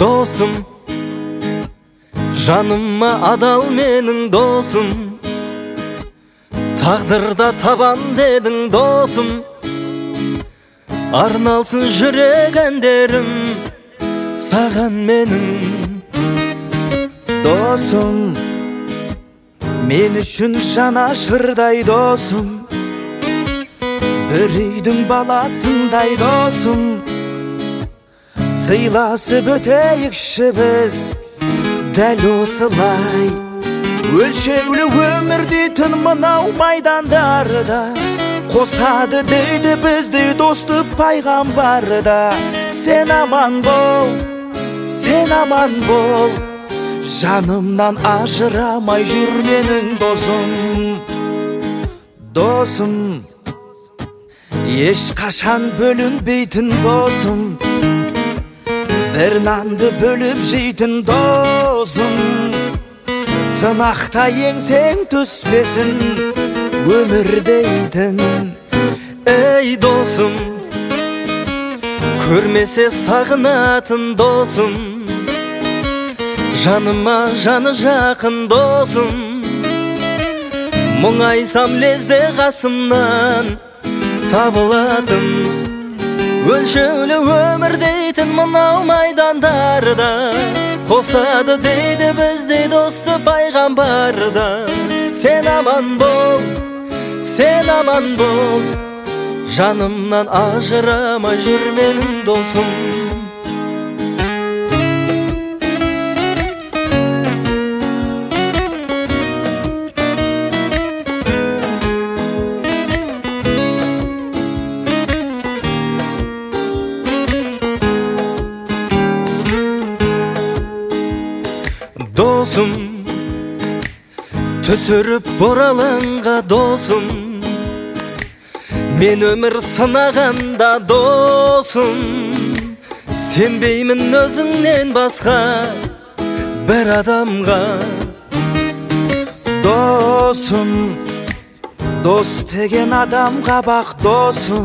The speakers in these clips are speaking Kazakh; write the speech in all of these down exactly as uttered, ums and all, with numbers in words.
Досым, жаныма адал менің досым, тағдырда табан дедің досым, арналсын жүрек әндерім саған менің. Досым, мен үшін жанашырдай досым, бір үйдің баласындай досым, сыйласып өтейікші біз дәл осылай. Өлшеулі өмір дейтін мынау майдандарда, қосады дейді бізді досты пайғамбарда. Сен аман бол, сен аман бол, жанымнан ажырамай жүр менің досым. Досым, ешқашан бөлінбейтін досым, бір нанды бөліп жейтін досым, сынақта еңсең түспесін өмір дейтін. Ей досым, көрмесе сағынатын досым, жаныма жаны жақын досым, мұңайсам лезде қасымнан табылатын. Өлшеулі өмір дейтін мынау майдандарда, қосады дейді біздей досты пайғамбарда. Сен аман бол, сен аман бол, жанымнан ажырамай жүр менің досым. Досым, түсіріп боралаңға досым, мен өмір сынағанда досым, сенбеймін өзіңнен басқа бір адамға. Досым, дос деген адамға бақ досым,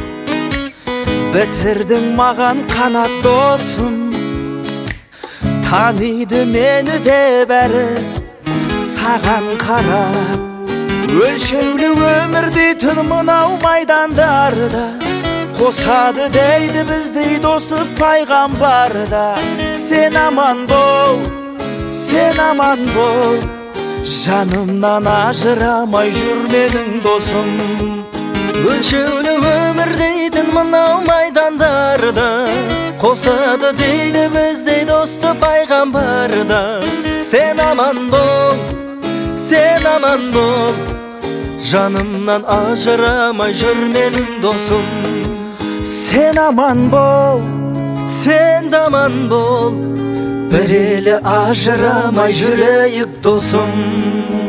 бітірдің маған қанат досым, таниды мені де бәрі саған қарап. Өлшеулі өмір дейтін мынау майдандарда, қосады дейді біздей досты пайғамбарда. Сен аман бол, сен аман бол, жанымнан ажырамай жүр менің досым. Өлшеулі өмір дейтін мынау майдандарда, қосады дейді біздей досты пайғамбарда. Сен аман бол, сен аман бол, жанымнан ажырамай жүр менің досым. Сен аман бол, сен аман бол, бір елі ажырамай жүрейік досым.